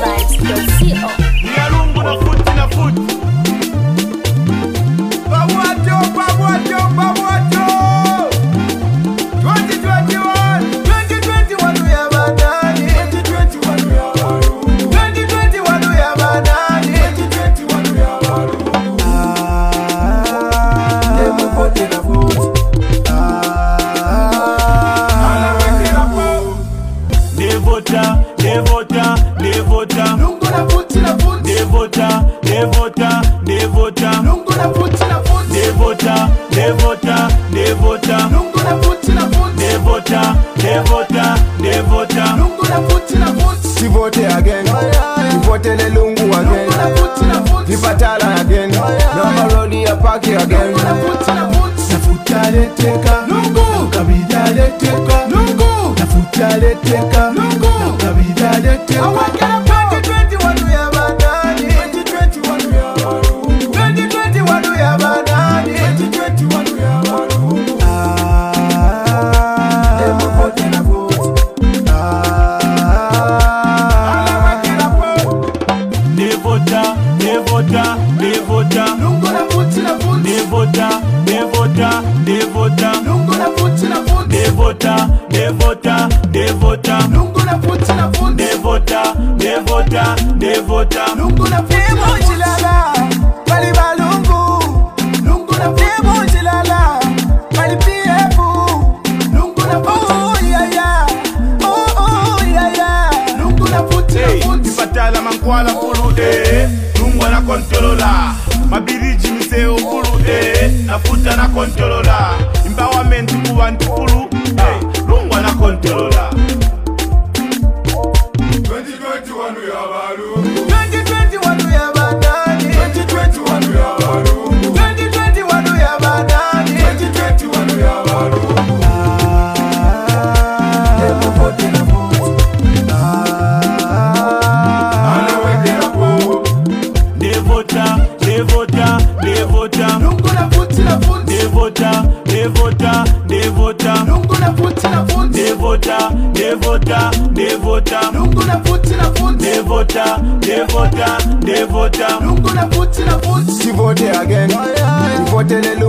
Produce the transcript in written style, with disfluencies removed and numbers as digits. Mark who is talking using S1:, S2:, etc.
S1: Vibes.co.
S2: Nyalungu na futi na futi. Pabuacho, pabuacho, pabuacho. 2021, 2021 we have a nani. 2021 we have a room. 2021 we have a nani. 2021 we have a room. Demu pote na futi. Devota, devota, devota.
S3: Lungu na futi na futi.
S2: Devota, devota, devota.
S3: Lungu na futi na futi.
S2: Devota, devota, devota.
S3: Lungu na futi na futi.
S2: Devota, devota, devota.
S3: Lungu na futi na futi.
S4: She vote again. She vote le lungu again.
S3: Lungu na futi na futi.
S4: Vipatala again. Number road ya party again.
S3: Lungu na futi na futi.
S4: Nafuta leteka.
S3: Lungu.
S4: Kabida leteka.
S3: Lungu.
S4: Nafuta leteka.
S3: Lungu.
S4: Kabida leteka.
S3: Awakera 2021 we have a nani. 2021 we have a room. 2021 we have a nani. 2021 we have a room.
S4: Demu vote na vote.
S2: Devota, devota, devota.
S3: Lungu na futi na futi.
S2: Devota, devota, devota.
S3: Lungu na futi na futi.
S2: Devota, devota, devota.
S3: Lungu na futi na futi.
S2: Devota, devota, devota.
S3: Lungu na futi na futi.
S4: Bali balungu.
S3: Lungu na futi.
S4: Jilala. Bali piefu.
S3: Lungu na futi.
S4: Oh yeah yeah. Oh yeah yeah.
S3: Lungu na futi na futi.
S2: Vipatala mankwala fulu Lungu na kontrola. Mabiriji miseo fulu Nafuta na kontrola. Empowerment kuwa ntifulu Lungu na kontrola.
S3: 2021 we have a room. 2021 we have a nani. 2021 we have a room. 2021 we have a nani. 2021 we have a room.
S4: Demu vote na vote.
S3: Anawekera po.
S2: Devota, devota, devota.
S3: Lungu na futi na futi.
S2: Devota, devota, devota.
S3: Lungu na futi na futi.
S2: Devota, devota, devota.
S3: Lungu na futi na futi.
S2: Devota, devota, devota.
S3: Lungu na futi na futi.
S4: She vote again. She vote le